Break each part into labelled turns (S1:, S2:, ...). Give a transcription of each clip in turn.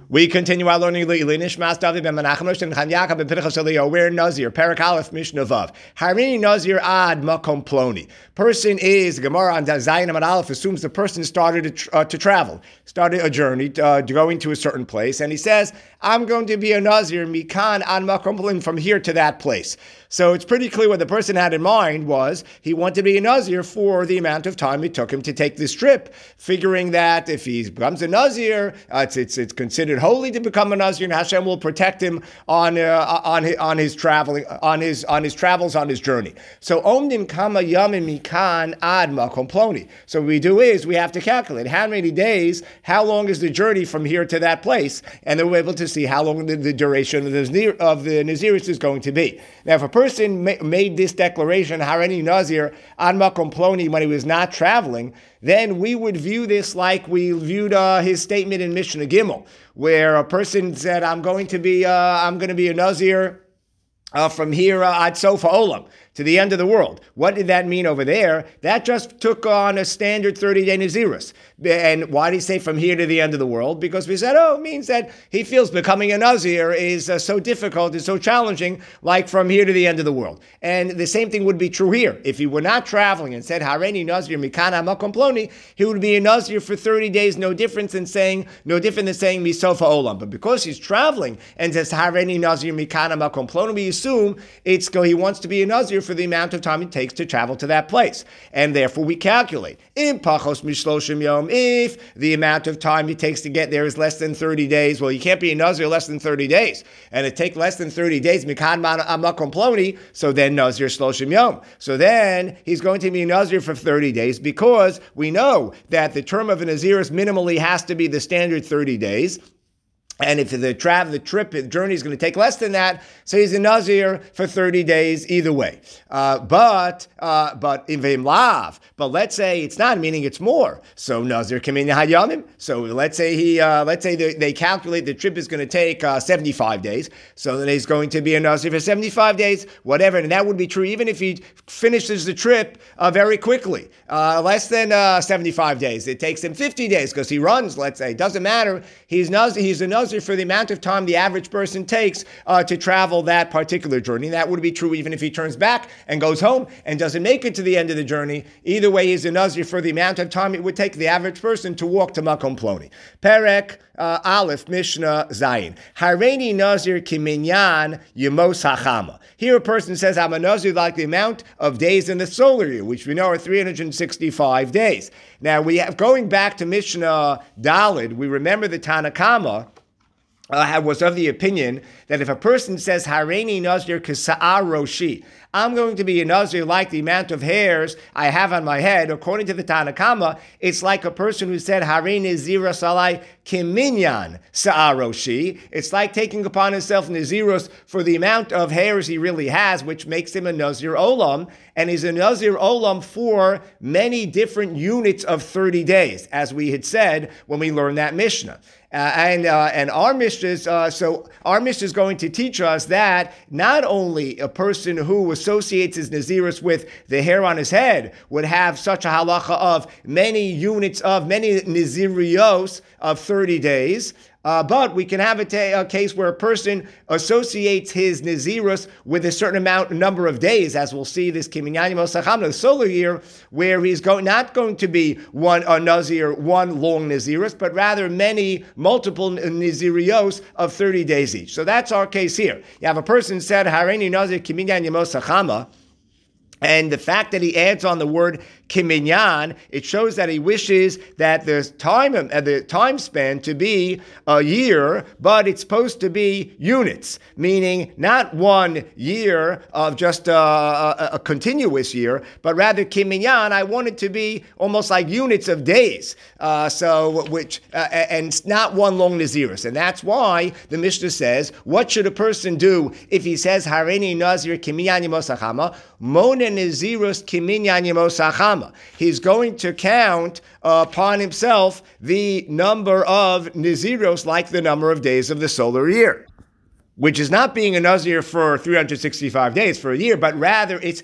S1: We continue our learning. We're Nazir, Parak Aleph, Mishnah Vav. Harini Nazir ad makom ploni. Person is, Gemara on Zayin Amud Aleph assumes the person started to travel, started a journey, going to a certain place, and he says, I'm going to be a Nazir, mikan ad makom ploni, from here to that place. So it's pretty clear what the person had in mind was he wanted to be a Nazir for the amount of time it took him to take this trip, figuring that if he becomes a Nazir, it's considered holy to become a Nazir, and Hashem will protect him on his traveling, on his travels, on his journey. So omdim kama yamim mikan ad makom ploni. So what we do is we have to calculate how many days, how long is the journey from here to that place, and then we're able to see how long the duration of the Naziris is going to be. Now, if a person made this declaration, Harini Nazir ad makom ploni, when he was not traveling, then we would view this like we viewed his statement in Mishnah Gimel, where a person said, I'm going to be a Nazir from here ad sofa olam, to the end of the world. What did that mean over there? That just took on a standard 30-day Nazirus. And why did he say from here to the end of the world? Because we said, it means that he feels becoming a Nazir is so difficult, is so challenging, like from here to the end of the world. And the same thing would be true here. If he were not traveling and said, Hareini Nazir mikana makom ploni, he would be a Nazir for 30 days, no different than saying misofa olam. But because he's traveling and says, Hareini Nazir mikana makom ploni, we assume he wants to be a Nazir for the amount of time it takes to travel to that place. And therefore we calculate. In pachos mishloshim yom, if the amount of time it takes to get there is less than 30 days, well, you can't be a Nazir less than 30 days. And it takes less than 30 days, mikan makom ploni, so then Nazir shloshim yom. So then he's going to be a Nazir for 30 days because we know that the term of a Nazirus minimally has to be the standard 30 days. And if the journey is going to take less than that, so he's a Nazir for 30 days either way. But in Vim Lav, but let's say it's not, meaning it's more. So Nazir Kamin Hayamim. So let's say they calculate the trip is going to take 75 days. So then he's going to be a Nazir for 75 days, whatever. And that would be true even if he finishes the trip very quickly, less than 75 days. It takes him 50 days because he runs. Let's say it doesn't matter. He's a Nazir for the amount of time the average person takes to travel that particular journey. That would be true even if he turns back and goes home and doesn't make it to the end of the journey. Either way, he's a Nazir for the amount of time it would take the average person to walk to Makom Ploni. Perek Aleph, Mishnah Zayin. Hareini Nazir kiminyan yemos hachama. Here a person says, I'm a Nazir like the amount of days in the solar year, which we know are 365 days. Now, going back to Mishnah Dalid, we remember the Tanakama was of the opinion that if a person says, Hareini Nazir kasa'ar roshi, I'm going to be a Nazir like the amount of hairs I have on my head, according to the Tanakama, it's like a person who said, Hareini Nazira salai kiminyan sa'ar roshi. It's like taking upon himself Naziros for the amount of hairs he really has, which makes him a Nazir Olam, and he's a Nazir Olam for many different units of 30 days, as we had said when we learned that Mishnah. And our Mishnah is going to teach us that not only a person who associates his Nazirus with the hair on his head would have such a halacha of many Nazirios of 30 days, but we can have a case where a person associates his Nazirus with a certain number of days, as we'll see this Kiminyan Mosacham, the solar year, where he's not going to be one long Nazirus, but rather multiple Nazirios of 30 days each. So that's our case here. You have a person said, Hareini Nazir Kiminyan Mosachama, and the fact that he adds on the word kiminyan, it shows that he wishes that the time span to be a year, but it's supposed to be units, meaning not 1 year of just a continuous year, but rather kiminyan, I want it to be almost like units of days. And it's not one long Nazirus. And that's why the Mishnah says, what should a person do if he says, Hareini Nazir kiminyan yemosachama, Mona Nazirus kiminyan yemosachama. He's going to count upon himself the number of Naziros like the number of days of the solar year, which is not being a Nazir for 365 days for a year, but rather it's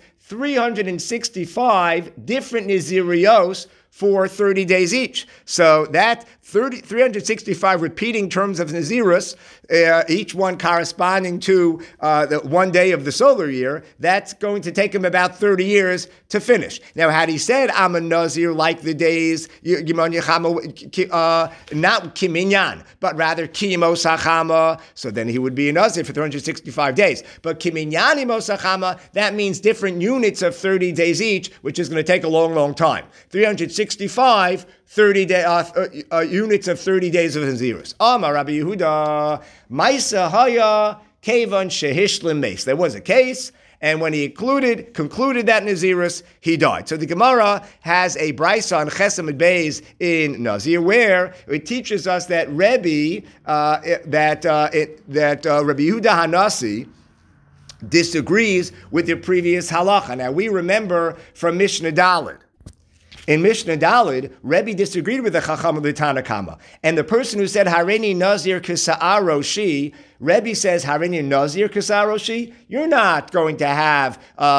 S1: 365 different Nazirios for 30 days each. So that 365 repeating terms of Nazirus, each one corresponding to the one day of the solar year. That's going to take him about 30 years to finish. Now, had he said, I'm a Nazir like the days, not Kiminyan, but rather Kimos Hachama, so then he would be a Nazir for 365 days. But Kiminyani Mosachama, that means different units of 30 days each, which is going to take a long, long time. 365 units of 30 days of Nazirus. Amar Rabbi Yehuda, Maisa Haya Kevan Shehishlim Meis. There was a case, and when he concluded that Nazirus, he died. So the Gemara has a brisa on Chesed Beis in Nazir, where it teaches us that Rabbi Yehuda Hanasi disagrees with the previous halacha. Now we remember from Mishnah Daled. In Mishnah Daled, Rebbe disagreed with the Chacham of the Tana Kama. And the person who said, Harini Nazir Kisa'aroshi, Rebbe says, Harini Nazir Kisa'aroshi, you're not going to have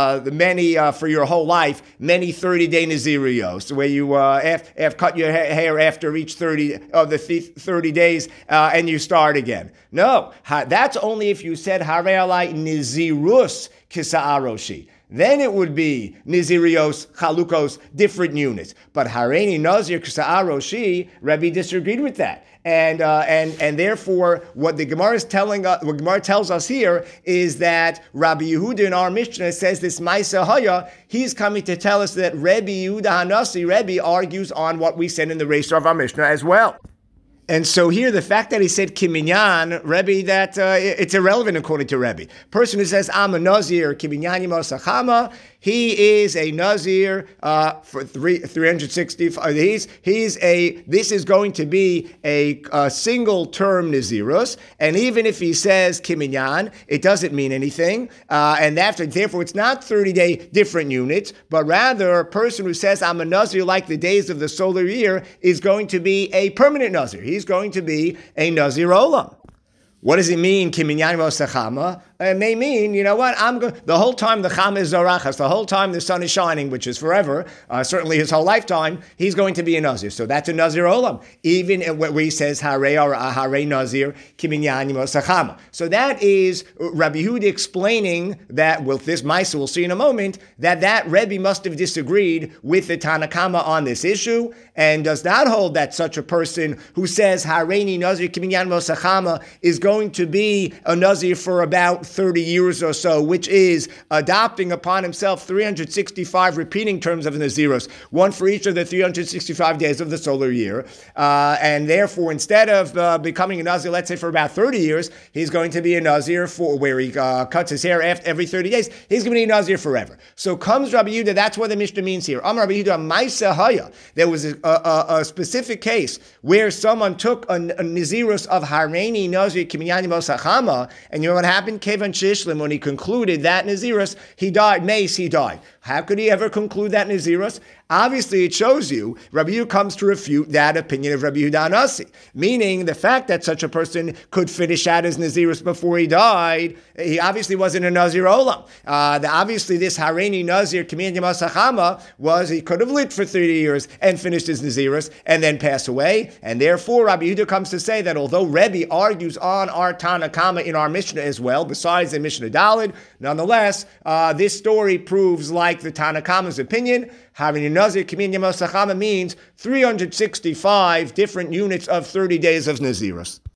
S1: for your whole life, many 30-day Nazirios, where you have cut your hair after each 30 of the 30 days and you start again. No, that's only if you said, Harei Alai Nazirus Kisa'aroshi. Then it would be Nizirios, Chalukos, different units. But Hareini Nazir Ksa'aroshi, Rebbe disagreed with that. And therefore, what the Gemara is telling us, what Gemara tells us here is that Rabbi Yehuda in our Mishnah says this Maisa Haya, he's coming to tell us that Rebbe Yehuda Hanasi, Rebbe argues on what we said in the race of our Mishnah as well. And so here, the fact that he said Kiminyan, Rebbe, that it's irrelevant according to Rebbe. Person who says, I'm a Nazir, Kiminyani Mosachama, he is a Nazir for 365. This is going to be a single term Nazirus, and even if he says Kiminyan, it doesn't mean anything, and therefore it's not 30-day different units, but rather a person who says, I'm a Nazir like the days of the solar year is going to be a permanent Nazir. He's going to be a Nazir Olam. What does it mean, Kiminyan Mosachama? It may mean, the whole time the Chama is Zorachas, the whole time the sun is shining, which is forever, certainly his whole lifetime, he's going to be a Nazir. So that's a Nazir Olam. Even where he says, Hare Nazir, Kiminyan Mosachama. So that is Rabbi Yehuda explaining that, with this Maisa, we'll see in a moment, that Rebbe must have disagreed with the Tana Kama on this issue, and does not hold that such a person who says, Hareini Nazir, Kiminyan Mosachama, is going to be a Nazir for about 30 years or so, which is adopting upon himself 365 repeating terms of Nazirus, one for each of the 365 days of the solar year. And therefore, instead of becoming a Nazir, let's say for about 30 years, he's going to be a Nazir for where he cuts his hair every 30 days. He's going to be a Nazir forever. So comes Rabbi Yehuda, that's what the Mishnah means here. Rabbi Yehuda, Maisa Haya. There was a specific case where someone took a Nazirus of Hareini Nazir Kiminyani Mosachama, and you know what happened? Kevan Shishlim, when he concluded that Nazirus, he died. He died. How could he ever conclude that Nazirus? Obviously, it shows you, Rabbi Yehuda comes to refute that opinion of Rabbi Yehuda Hanasi, meaning the fact that such a person could finish out his Nazirus before he died, he obviously wasn't a Nazir Olam. Obviously, this Hareini Nazir, Kiminyani Mosachama, he could have lived for 30 years and finished his Nazirus and then pass away, and therefore Rabbi Yehuda comes to say that although Rebbe argues on our Tana Kama in our Mishnah as well, besides the Mishnah Daled, nonetheless, this story proves, like the Tana Kama's opinion, Hareini Nazir Kiminyani Mosachama means 365 different units of 30 days of Nazirus.